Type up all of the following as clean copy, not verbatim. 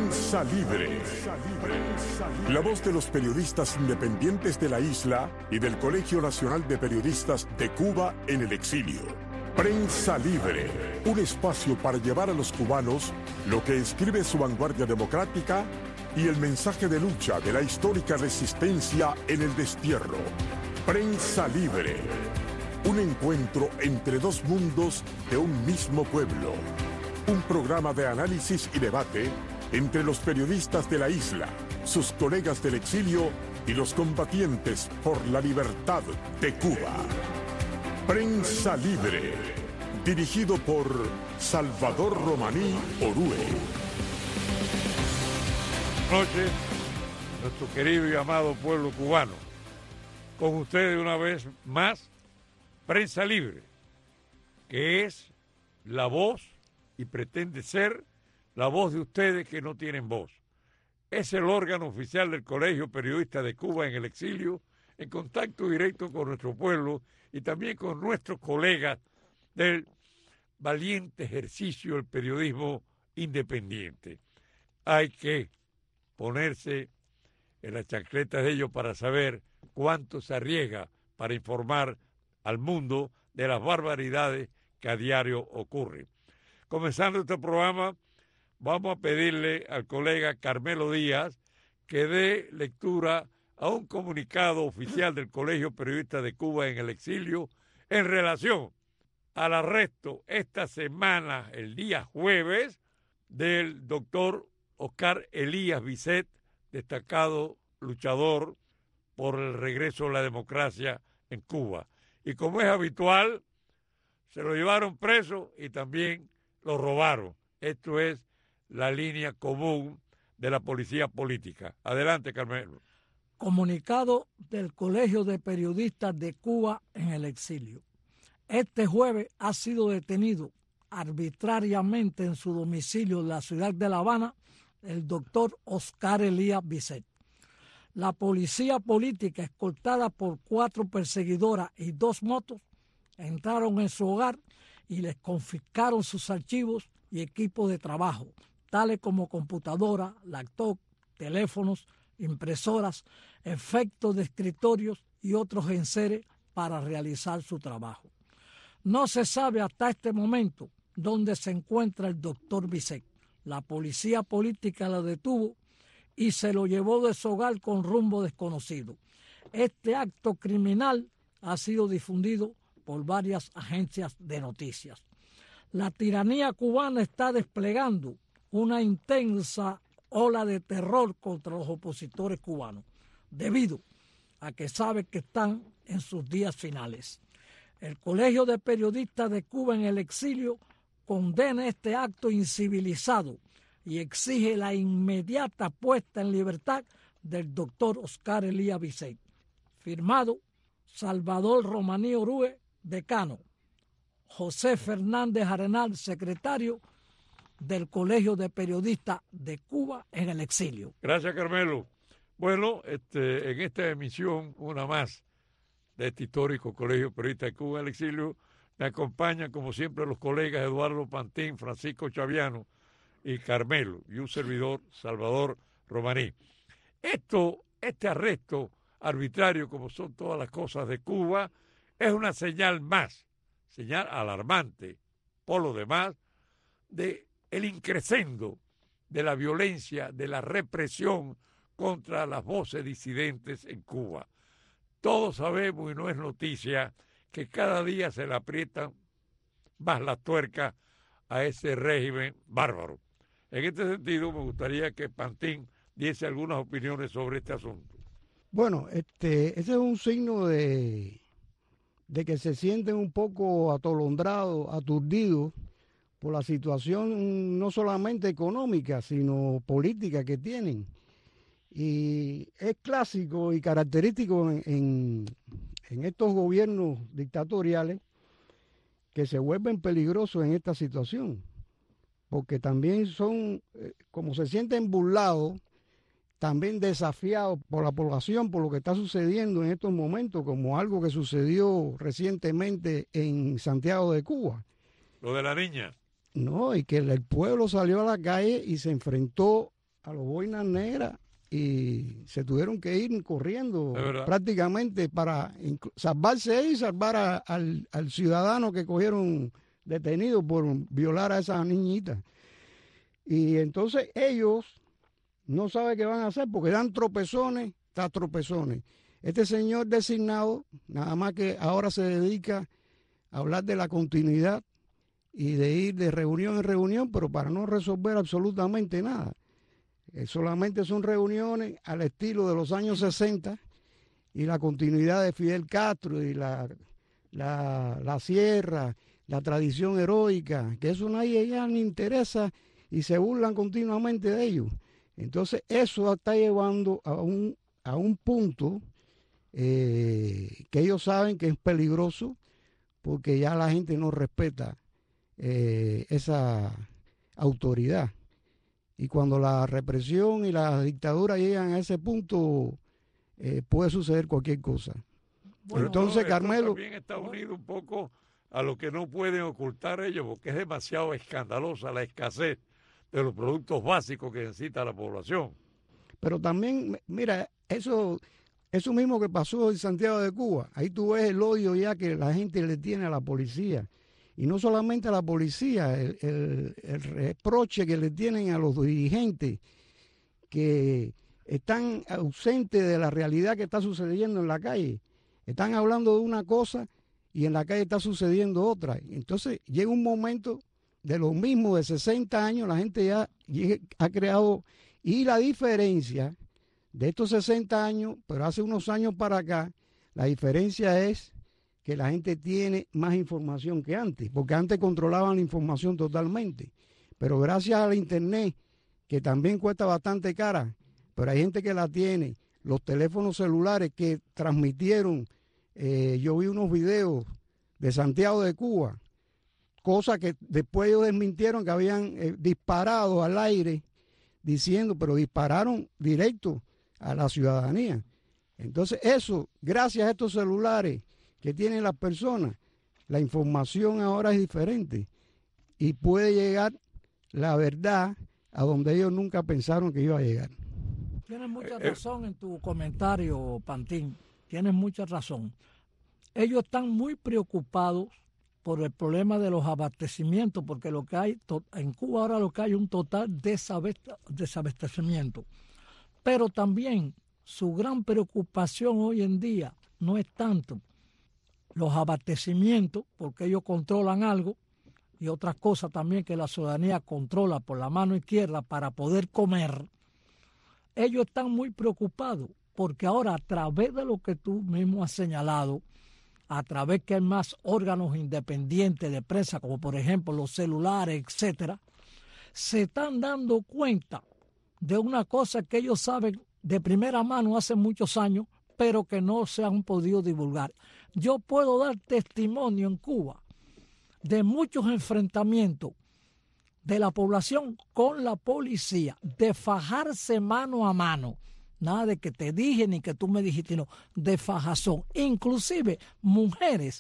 Prensa Libre. La voz de los periodistas independientes de la isla y del Colegio Nacional de Periodistas de Cuba en el exilio. Prensa Libre, un espacio para llevar a los cubanos lo que escribe su vanguardia democrática y el mensaje de lucha de la histórica resistencia en el destierro. Prensa Libre, un encuentro entre dos mundos de un mismo pueblo. Un programa de análisis y debate entre los periodistas de la isla, sus colegas del exilio y los combatientes por la libertad de Cuba. Prensa Libre, dirigido por Salvador Romaní Orue. Buenas noches, nuestro querido y amado pueblo cubano. Con ustedes una vez más, Prensa Libre, que es la voz y pretende ser la voz de ustedes que no tienen voz. Es el órgano oficial del Colegio Periodista de Cuba en el exilio, en contacto directo con nuestro pueblo y también con nuestros colegas del valiente ejercicio del periodismo independiente. Hay que ponerse en las chancletas de ellos para saber cuánto se arriesga para informar al mundo de las barbaridades que a diario ocurren. Comenzando este programa, vamos a pedirle al colega Carmelo Díaz que dé lectura a un comunicado oficial del Colegio Periodista de Cuba en el exilio en relación al arresto esta semana, el día jueves, del doctor Oscar Elías Bisset, destacado luchador por el regreso a la democracia en Cuba. Y como es habitual, se lo llevaron preso y también lo robaron. Esto es la línea común de la policía política. Adelante, Carmelo. Comunicado del Colegio de Periodistas de Cuba en el exilio. Este jueves ha sido detenido arbitrariamente en su domicilio en la ciudad de La Habana el doctor Oscar Elías Bisset. La policía política, escoltada por 4 perseguidoras y 2 motos, entraron en su hogar y les confiscaron sus archivos y equipos de trabajo, tales como computadoras, laptop, teléfonos, impresoras, efectos de escritorios y otros enseres para realizar su trabajo. No se sabe hasta este momento dónde se encuentra el doctor Bisset. La policía política lo detuvo y se lo llevó de su hogar con rumbo desconocido. Este acto criminal ha sido difundido por varias agencias de noticias. La tiranía cubana está desplegando una intensa ola de terror contra los opositores cubanos, debido a que sabe que están en sus días finales. El Colegio de Periodistas de Cuba en el exilio condena este acto incivilizado y exige la inmediata puesta en libertad del doctor Oscar Elías Bisset. Firmado Salvador Romaní Orue, decano. José Fernández Arenal, secretario del Colegio de Periodistas de Cuba en el exilio. Gracias, Carmelo. Bueno, en esta emisión, una más de este histórico Colegio Periodista de Cuba en el exilio, me acompañan, como siempre, los colegas Eduardo Pantín, Francisco Chaviano y Carmelo, y un servidor, Salvador Romaní. Este arresto arbitrario, como son todas las cosas de Cuba, es una señal más, señal alarmante, por lo demás, de el increscendo de la violencia, de la represión contra las voces disidentes en Cuba. Todos sabemos, y no es noticia, que cada día se le aprietan más las tuercas a ese régimen bárbaro. En este sentido, me gustaría que Pantín diese algunas opiniones sobre este asunto. Bueno, ese es un signo de que se sienten un poco atolondrados, aturdidos por la situación no solamente económica, sino política que tienen. Y es clásico y característico en estos gobiernos dictatoriales que se vuelven peligrosos en esta situación, porque también son, como se sienten burlados, también desafiados por la población, por lo que está sucediendo en estos momentos, como algo que sucedió recientemente en Santiago de Cuba. Lo de la niña. No, y que el pueblo salió a la calle y se enfrentó los boinas negras y se tuvieron que ir corriendo prácticamente para salvarse y salvar al ciudadano que cogieron detenido por violar a esa niñita. Y entonces ellos no saben qué van a hacer porque dan tropezones tras tropezones. Este señor designado, nada más que ahora se dedica a hablar de la continuidad y de ir de reunión en reunión, pero para no resolver absolutamente nada. Solamente son reuniones al estilo de los años 60 y la continuidad de Fidel Castro y la sierra, la tradición heroica, que eso a nadie ya le interesa y se burlan continuamente de ellos. Entonces eso está llevando a un punto que ellos saben que es peligroso porque ya la gente no respeta esa autoridad. Y cuando la represión y la dictadura llegan a ese punto, puede suceder cualquier cosa. Bueno, entonces, Carmelo... También está unido un poco a lo que no pueden ocultar ellos, porque es demasiado escandalosa la escasez de los productos básicos que necesita la población. Pero también, mira, eso mismo que pasó en Santiago de Cuba, ahí tú ves el odio ya que la gente le tiene a la policía. Y no solamente a la policía, el reproche que le tienen a los dirigentes que están ausentes de la realidad que está sucediendo en la calle. Están hablando de una cosa y en la calle está sucediendo otra. Entonces llega un momento de lo mismo, de 60 años, la gente ya ha creado... Y la diferencia de estos 60 años, pero hace unos años para acá, la diferencia es que la gente tiene más información que antes, porque antes controlaban la información totalmente. Pero gracias al internet, que también cuesta bastante cara, pero hay gente que la tiene, los teléfonos celulares que transmitieron, yo vi unos videos de Santiago de Cuba, cosas que después ellos desmintieron que habían disparado al aire, diciendo, pero dispararon directo a la ciudadanía. Entonces eso, gracias a estos celulares que tienen las personas, la información ahora es diferente y puede llegar la verdad a donde ellos nunca pensaron que iba a llegar. Tienes mucha razón en tu comentario, Pantín, tienes mucha razón. Ellos están muy preocupados por el problema de los abastecimientos, porque lo que hay en Cuba ahora lo que hay es un total desabastecimiento. Pero también su gran preocupación hoy en día no es tanto los abastecimientos, porque ellos controlan algo, y otras cosas también que la ciudadanía controla por la mano izquierda para poder comer. Ellos están muy preocupados, porque ahora a través de lo que tú mismo has señalado, a través que hay más órganos independientes de prensa, como por ejemplo los celulares, etcétera, se están dando cuenta de una cosa que ellos saben de primera mano hace muchos años, pero que no se han podido divulgar. Yo puedo dar testimonio en Cuba de muchos enfrentamientos de la población con la policía, de fajarse mano a mano. Nada de que te dije ni que tú me dijiste, no, de fajazón. Inclusive mujeres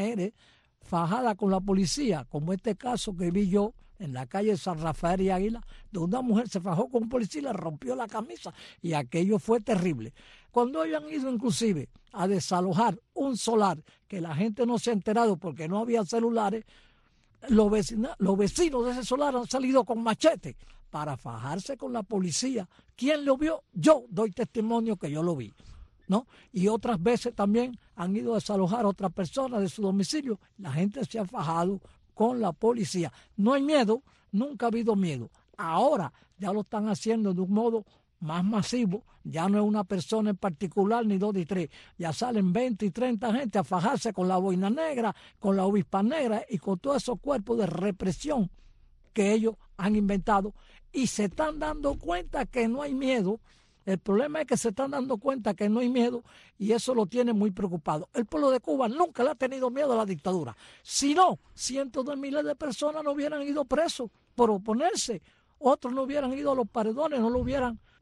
fajadas con la policía, como este caso que vi yo en la calle San Rafael y Águila, de una mujer se fajó con un policía y le rompió la camisa, y aquello fue terrible. Cuando ellos han ido inclusive a desalojar un solar que la gente no se ha enterado porque no había celulares, los vecinos de ese solar han salido con machete para fajarse con la policía. ¿Quién lo vio? Yo doy testimonio que yo lo vi, ¿no? Y otras veces también han ido a desalojar a otras personas de su domicilio. La gente se ha fajado con la policía. No hay miedo, nunca ha habido miedo. Ahora ya lo están haciendo de un modo más masivo. Ya no es una persona en particular, ni dos ni tres. Ya salen 20 y 30 gente a fajarse con la boina negra, con la avispa negra y con todos esos cuerpos de represión que ellos han inventado, y se están dando cuenta que no hay miedo. El problema es que se están dando cuenta que no hay miedo, y eso lo tiene muy preocupado. El pueblo de Cuba nunca le ha tenido miedo a la dictadura. Si no, cientos de miles de personas no hubieran ido presos por oponerse. Otros no hubieran ido a los paredones, no lo hubieran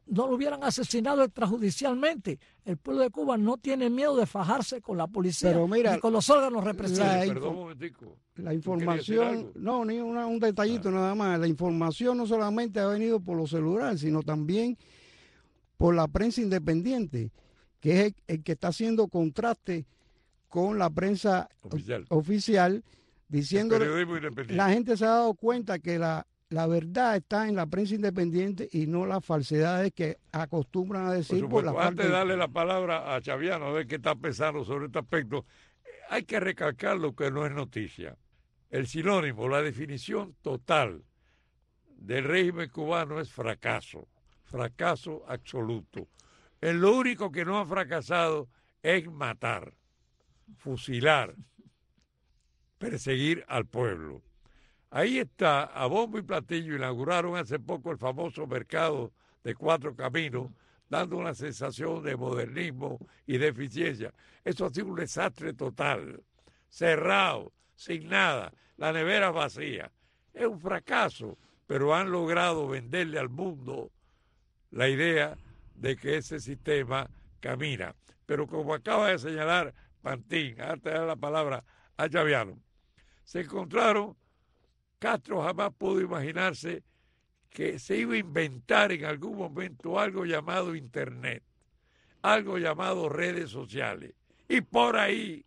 no lo hubieran asesinado extrajudicialmente. El pueblo de Cuba no tiene miedo de fajarse con la policía, pero mira, ni con los órganos represivos. Perdón un momentico. La información, no, ni un detallito nada más. La información no solamente ha venido por los celulares, sino también por la prensa independiente, que es el que está haciendo contraste con la prensa oficial diciendo la gente se ha dado cuenta que la verdad está en la prensa independiente y no las falsedades que acostumbran a decir por la Antes de darle la palabra a Chaviano, a ver qué está pensando sobre este aspecto, hay que recalcar lo que no es noticia. El sinónimo, la definición total del régimen cubano es fracaso absoluto. Lo único que no ha fracasado es matar, fusilar, perseguir al pueblo. Ahí está, a bombo y platillo, inauguraron hace poco el famoso mercado de 4 Caminos, dando una sensación de modernismo y de eficiencia. Eso ha sido un desastre total, cerrado, sin nada, la nevera vacía. Es un fracaso, pero han logrado venderle al mundo la idea de que ese sistema camina. Pero como acaba de señalar Pantín, antes de dar la palabra a Chaviano, se encontraron, Castro jamás pudo imaginarse que se iba a inventar en algún momento algo llamado Internet, algo llamado redes sociales. Y por ahí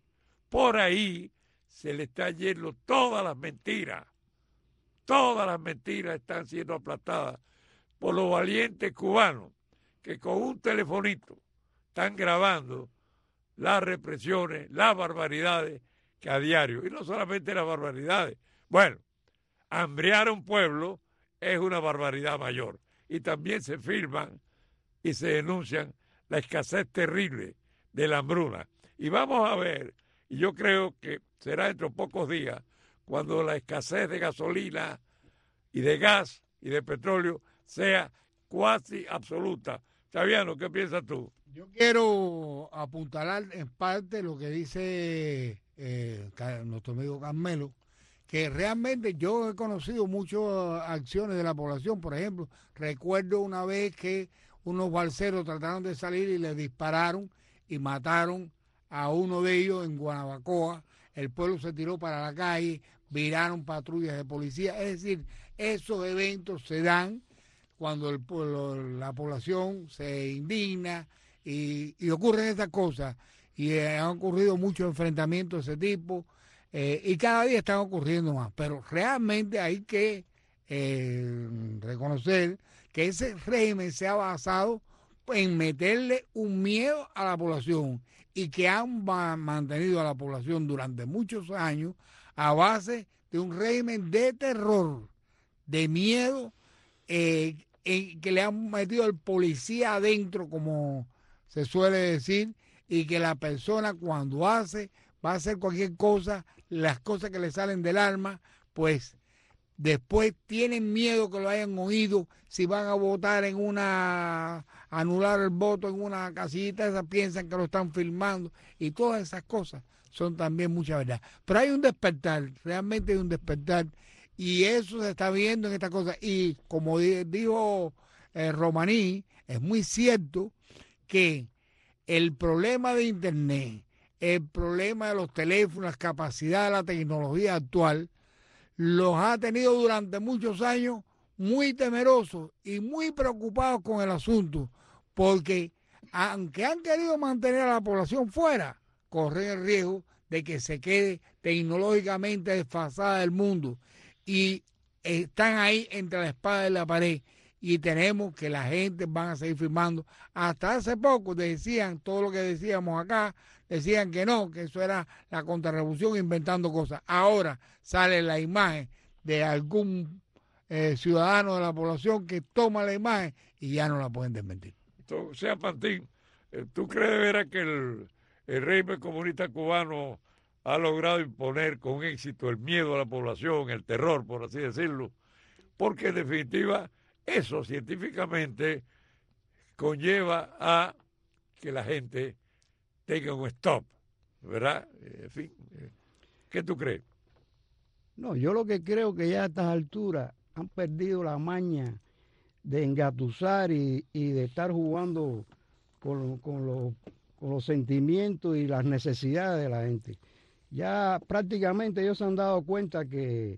se le está yendo todas las mentiras están siendo aplastadas por los valientes cubanos que con un telefonito están grabando las represiones, las barbaridades que a diario, y no solamente las barbaridades, bueno, hambrear a un pueblo es una barbaridad mayor. Y también se filman y se denuncian la escasez terrible de la hambruna. Y vamos a ver, y yo creo que será dentro de pocos días, cuando la escasez de gasolina y de gas y de petróleo sea cuasi absoluta. Chaviano, ¿qué piensas tú? Yo quiero apuntalar en parte lo que dice nuestro amigo Carmelo, que realmente yo he conocido muchas acciones de la población. Por ejemplo, recuerdo una vez que unos balseros trataron de salir y le dispararon y mataron a uno de ellos en Guanabacoa. El pueblo se tiró para la calle, viraron patrullas de policía. Es decir, esos eventos se dan cuando la población se indigna y ocurren estas cosas. Y han ocurrido muchos enfrentamientos de ese tipo. Y cada día están ocurriendo más, pero realmente hay que reconocer que ese régimen se ha basado en meterle un miedo a la población y que han mantenido a la población durante muchos años a base de un régimen de terror, de miedo, que le han metido al policía adentro, como se suele decir, y que la persona cuando va a hacer cualquier cosa, las cosas que le salen del alma, pues después tienen miedo que lo hayan oído, si van a votar anular el voto en una casillita, esas piensan que lo están filmando, y todas esas cosas son también mucha verdad. Pero hay un despertar, realmente hay un despertar, y eso se está viendo en esta cosa. Y como dijo Romaní, es muy cierto que el problema de Internet, el problema de los teléfonos, la capacidad de la tecnología actual, los ha tenido durante muchos años muy temerosos y muy preocupados con el asunto, porque aunque han querido mantener a la población fuera, corren el riesgo de que se quede tecnológicamente desfasada del mundo, y están ahí entre la espada y la pared, y tenemos que la gente van a seguir firmando. Hasta hace poco decían, todo lo que decíamos acá, decían que no, que eso era la contrarrevolución inventando cosas. Ahora sale la imagen de algún ciudadano de la población que toma la imagen y ya no la pueden desmentir. O sea, Pantín, ¿tú crees de veras que el régimen comunista cubano ha logrado imponer con éxito el miedo a la población, el terror, por así decirlo? Porque en definitiva eso científicamente conlleva a que la gente tenga un stop, ¿verdad? En fin, ¿qué tú crees? No, yo lo que creo que ya a estas alturas han perdido la maña de engatusar y de estar jugando con los sentimientos y las necesidades de la gente. Ya prácticamente ellos se han dado cuenta que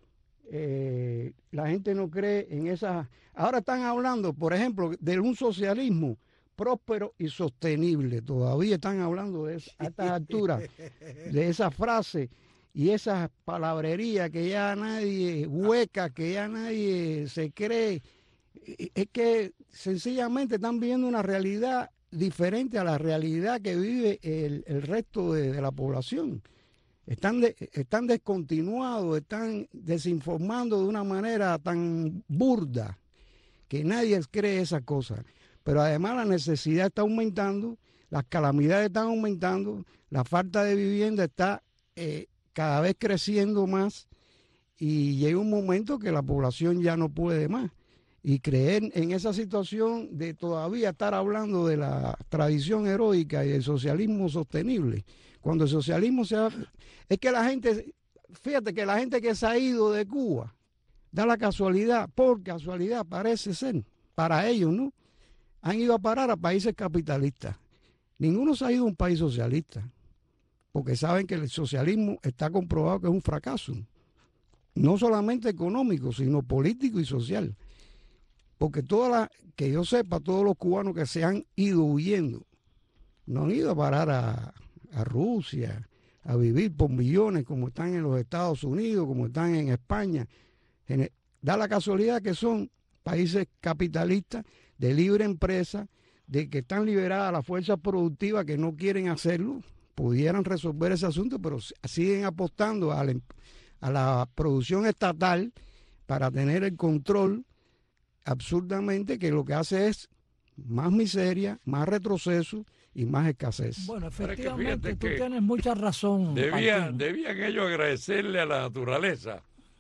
la gente no cree en esas. Ahora están hablando, por ejemplo, de un socialismo próspero y sostenible. Todavía están hablando a estas alturas de esa frase y esa palabrería que ya nadie hueca, que ya nadie se cree. Es que sencillamente están viviendo una realidad diferente a la realidad que vive el resto de la población. Están descontinuados, están desinformando de una manera tan burda que nadie cree esas cosas. Pero además la necesidad está aumentando, las calamidades están aumentando, la falta de vivienda está cada vez creciendo más y llega un momento que la población ya no puede más. Y creer en esa situación de todavía estar hablando de la tradición heroica y del socialismo sostenible, cuando el socialismo es que la gente, fíjate que la gente que se ha ido de Cuba, da la casualidad, por casualidad parece ser, para ellos, ¿no? Han ido a parar a países capitalistas. Ninguno se ha ido a un país socialista, porque saben que el socialismo está comprobado que es un fracaso, no solamente económico, sino político y social. Porque que yo sepa, todos los cubanos que se han ido huyendo, no han ido a parar a Rusia, a vivir por millones como están en los Estados Unidos, como están en España. Da la casualidad que son países capitalistas, de libre empresa, de que están liberadas las fuerzas productivas que no quieren hacerlo, pudieran resolver ese asunto, pero siguen apostando a la producción estatal para tener el control absurdamente, que lo que hace es más miseria, más retroceso y más escasez. Bueno, efectivamente tú tienes mucha razón. Debían ellos agradecerle a la naturaleza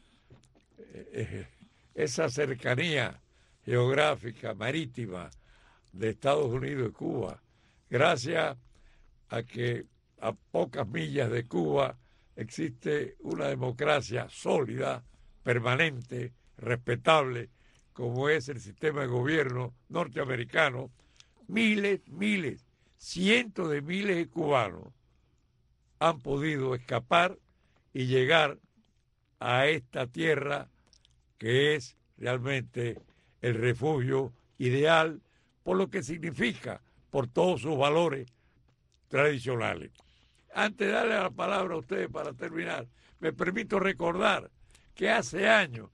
esa cercanía geográfica, marítima de Estados Unidos y Cuba, gracias a que a pocas millas de Cuba existe una democracia sólida, permanente, respetable, como es el sistema de gobierno norteamericano. Miles, cientos de miles de cubanos han podido escapar y llegar a esta tierra que es realmente el refugio ideal por lo que significa, por todos sus valores tradicionales. Antes de darle la palabra a ustedes para terminar, me permito recordar que hace años,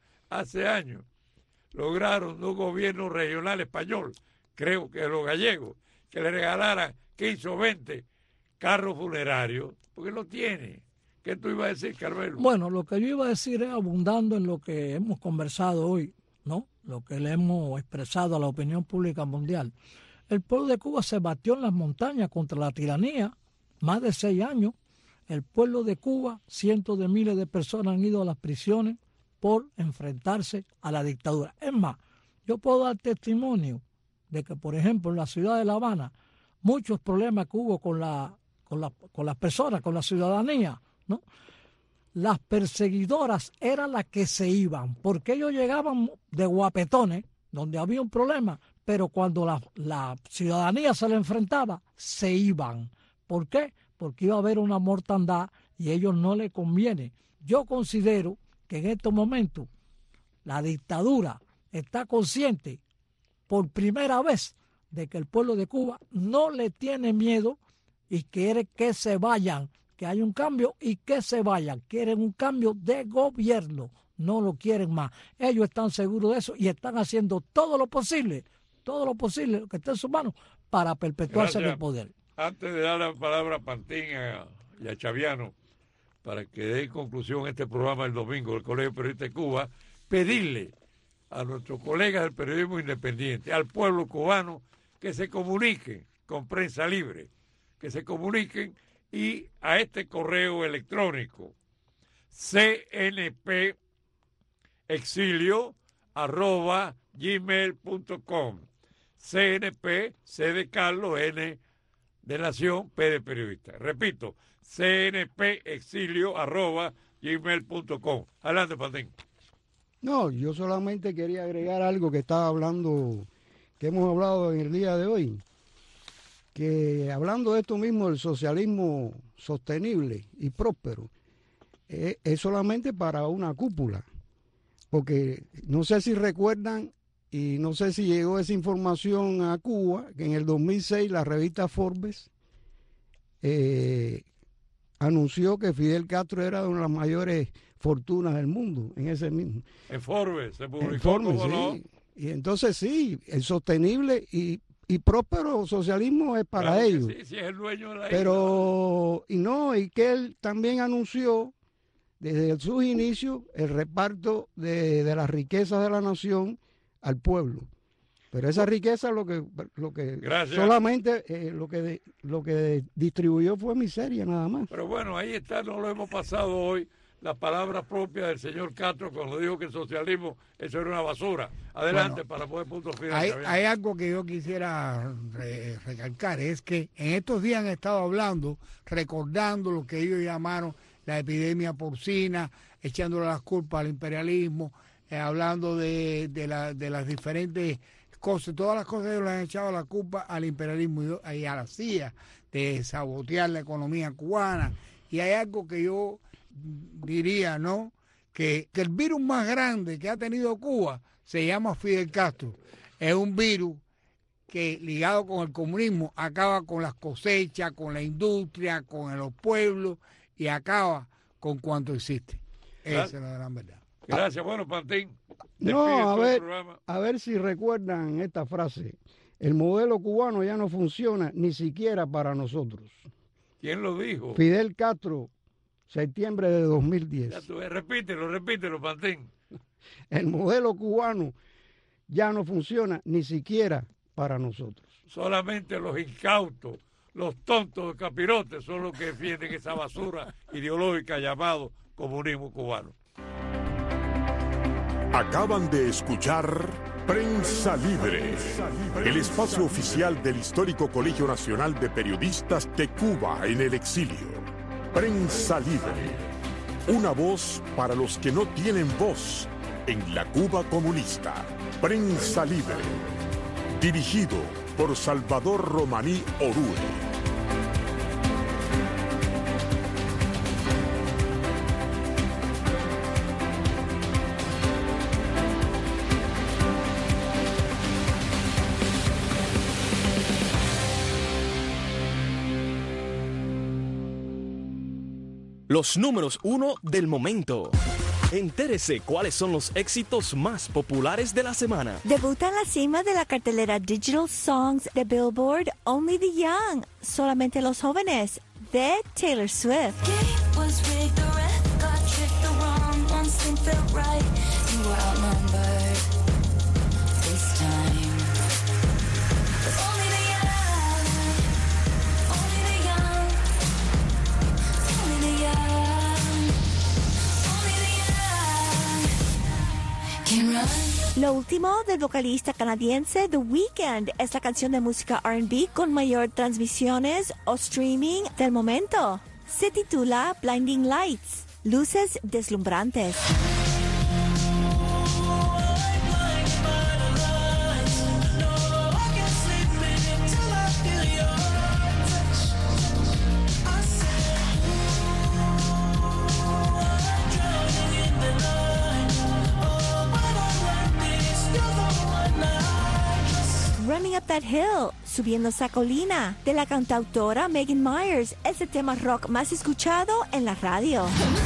lograron un gobierno regional español, creo que los gallegos, que le regalaran 15 o 20 carros funerarios, porque no tiene. ¿Qué tú ibas a decir, Carmelo? Bueno, lo que yo iba a decir es, abundando en lo que hemos conversado hoy, ¿no? Lo que le hemos expresado a la opinión pública mundial. El pueblo de Cuba se batió en las montañas contra la tiranía, más de 6 años. El pueblo de Cuba, cientos de miles de personas han ido a las prisiones por enfrentarse a la dictadura. Es más, yo puedo dar testimonio de que, por ejemplo, en la ciudad de La Habana, muchos problemas que hubo con las personas, con la ciudadanía, ¿no? Las perseguidoras eran las que se iban, porque ellos llegaban de guapetones, donde había un problema, pero cuando la ciudadanía se le enfrentaba, se iban. ¿Por qué? Porque iba a haber una mortandad y a ellos no les conviene. Yo considero que en estos momentos la dictadura está consciente por primera vez de que el pueblo de Cuba no le tiene miedo y quiere que se vayan, que hay un cambio y que se vayan. Quieren un cambio de gobierno, no lo quieren más. Ellos están seguros de eso y están haciendo todo lo posible, lo que esté en sus manos, para perpetuarse en el poder. Antes de dar la palabra a Pantín y a Chaviano, para que dé conclusión este programa el domingo del Colegio Periodista de Cuba, pedirle a nuestros colegas del periodismo independiente, al pueblo cubano, que se comuniquen con Prensa Libre, que se comuniquen y a este correo electrónico cnpexilio@gmail.com. CNP, C de Carlos, N de Nación, P de Periodista. Repito, cnpexilio@gmail.com. Adelante, Pantín. No, yo solamente quería agregar algo que estaba hablando, que hemos hablado en el día de hoy, que hablando de esto mismo, del socialismo sostenible y próspero, es solamente para una cúpula, porque no sé si recuerdan y no sé si llegó esa información a Cuba, que en el 2006 la revista Forbes anunció que Fidel Castro era una de las mayores fortunas del mundo, en ese mismo. En Forbes se publicó, Forbes, ¿cómo no? sí. Y entonces sí, el sostenible y próspero socialismo es para Claro que ellos. sí, sí es el dueño de la Pero, y que él también anunció desde sus inicios el reparto de las riquezas de la nación al pueblo. Pero esa riqueza lo que Gracias. solamente lo que distribuyó fue miseria nada más. Pero bueno, ahí está, no lo hemos pasado hoy, la palabra propia del señor Castro cuando dijo que el socialismo eso era una basura. Adelante, para poner punto final. Hay algo que yo quisiera recalcar, es que en estos días han estado hablando, recordando lo que ellos llamaron la epidemia porcina, echándole las culpas al imperialismo, hablando de las diferentes cosas, todas las cosas ellos le han echado la culpa al imperialismo y a la CIA de sabotear la economía cubana. Y hay algo que yo diría, ¿no? Que el virus más grande que ha tenido Cuba se llama Fidel Castro. Es un virus que ligado con el comunismo acaba con las cosechas, con la industria, con los pueblos y acaba con cuanto existe. Esa es la gran verdad. Gracias. Bueno, Pantín. No, a ver si recuerdan esta frase. El modelo cubano ya no funciona ni siquiera para nosotros. ¿Quién lo dijo? Fidel Castro, septiembre de 2010. Repítelo, Pantín. El modelo cubano ya no funciona ni siquiera para nosotros. Solamente los incautos, los tontos de capirotes son los que defienden esa basura ideológica llamado comunismo cubano. Acaban de escuchar Prensa Libre, el espacio oficial del histórico Colegio Nacional de Periodistas de Cuba en el exilio. Prensa Libre, una voz para los que no tienen voz en la Cuba comunista. Prensa Libre, dirigido por Salvador Romaní Orue. Los números 1 del momento. Entérese cuáles son los éxitos más populares de la semana. Debuta en la cima de la cartelera Digital Songs de Billboard Only the Young, solamente los jóvenes, de Taylor Swift. Lo último del vocalista canadiense The Weeknd es la canción de música R&B con mayor transmisiones o streaming del momento. Se titula Blinding Lights, luces deslumbrantes. Running Up That Hill, Subiendo esa colina, de la cantautora Megan Myers, es el tema rock más escuchado en la radio.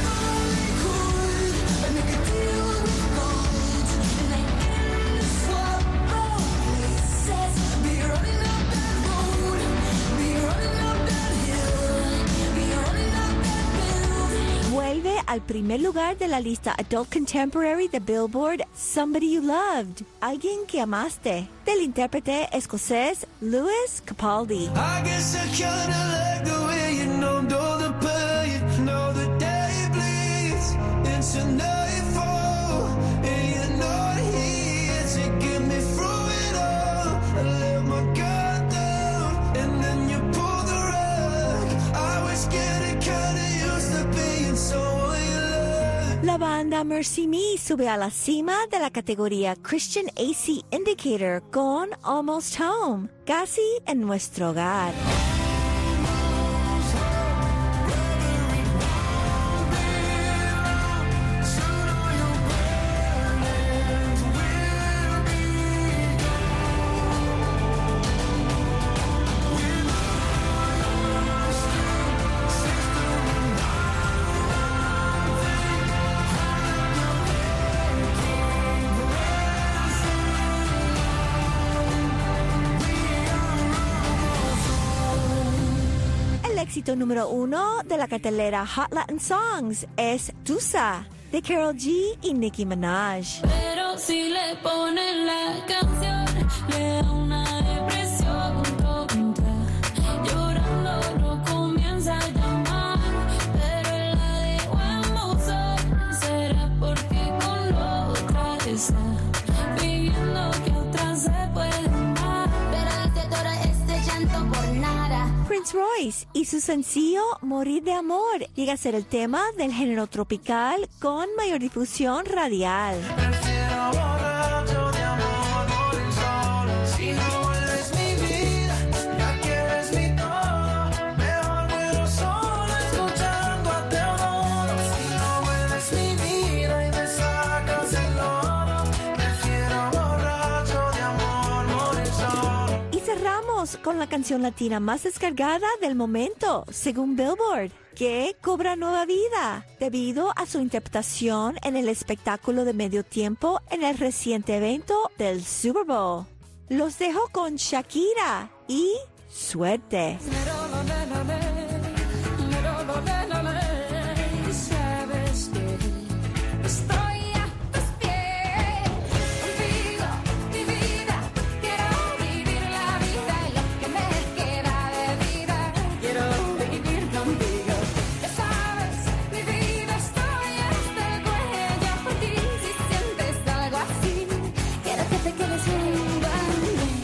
Vuelve al primer lugar de la lista Adult Contemporary de Billboard, Somebody You Loved, Alguien que Amaste, del intérprete escocés Lewis Capaldi. La La banda Mercy Me sube a la cima de la categoría Christian AC Indicator con Almost Home, casi en nuestro hogar. El éxito número 1 de la cartelera Hot Latin Songs es Tusa, de Karol G y Nicki Minaj. Pero si le ponen la canción, le da una depresión tonta. Llorando no comienza a llamar, pero él la dejó en buzón. Será porque con otra está pidiendo que otra se puede amar. Pero dice todo este llanto por nada. Prince Royce y su sencillo Morir de Amor llega a ser el tema del género tropical con mayor difusión radial. Prefiero borracho de amor, morir solo. Si no eres mi vida, ya que eres mi todo. Mejor muero solo escuchando a Teodoro. Si no eres mi vida y me sacas el lodo. Prefiero borracho de amor, morir solo. Y cerramos con la canción latina más descargada del momento, según Billboard, que cobra nueva vida debido a su interpretación en el espectáculo de medio tiempo en el reciente evento del Super Bowl. Los dejo con Shakira y Suerte. Sabes que estoy a tus pies. Contigo, mi vida, quiero vivir la vida y lo que me queda de vida. Quiero vivir contigo. Ya sabes, mi vida, estoy hasta el cuello por ti. Si sientes algo así, quiero que te quedes junto a mí.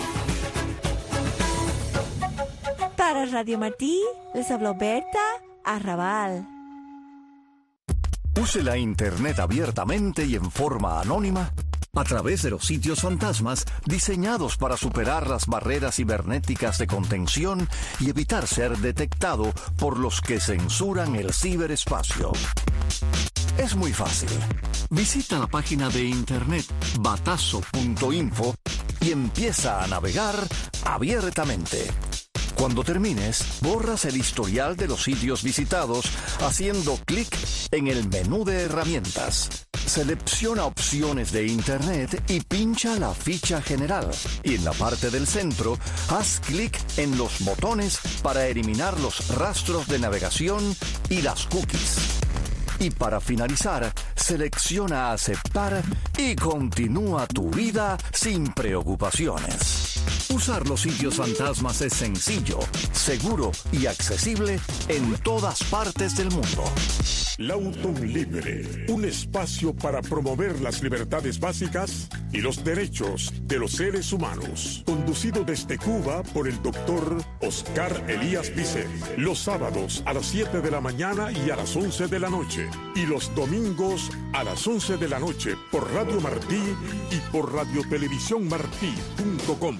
Para Radio Martí, les habló Berta Arrabal. Use la Internet abiertamente y en forma anónima a través de los sitios fantasmas diseñados para superar las barreras cibernéticas de contención y evitar ser detectado por los que censuran el ciberespacio. Es muy fácil. Visita la página de internet batazo.info y empieza a navegar abiertamente. Cuando termines, borras el historial de los sitios visitados haciendo clic en el menú de herramientas. Selecciona opciones de Internet y pincha la ficha general. Y en la parte del centro, haz clic en los botones para eliminar los rastros de navegación y las cookies. Y para finalizar, selecciona aceptar y continúa tu vida sin preocupaciones. Usar los sitios fantasmas es sencillo, seguro y accesible en todas partes del mundo. Lauton Libre, un espacio para promover las libertades básicas y los derechos de los seres humanos. Conducido desde Cuba por el doctor Oscar Elías Vicent. Los sábados a las 7 de la mañana y a las 11 de la noche. Y los domingos a las 11 de la noche por Radio Martí y por radiotelevisiónmartí.com.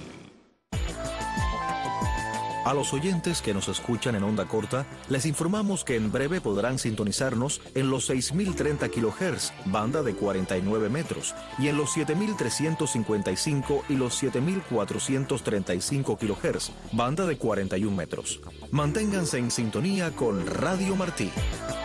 A los oyentes que nos escuchan en onda corta, les informamos que en breve podrán sintonizarnos en los 6.030 kHz, banda de 49 metros, y en los 7.355 y los 7.435 kHz, banda de 41 metros. Manténganse en sintonía con Radio Martí.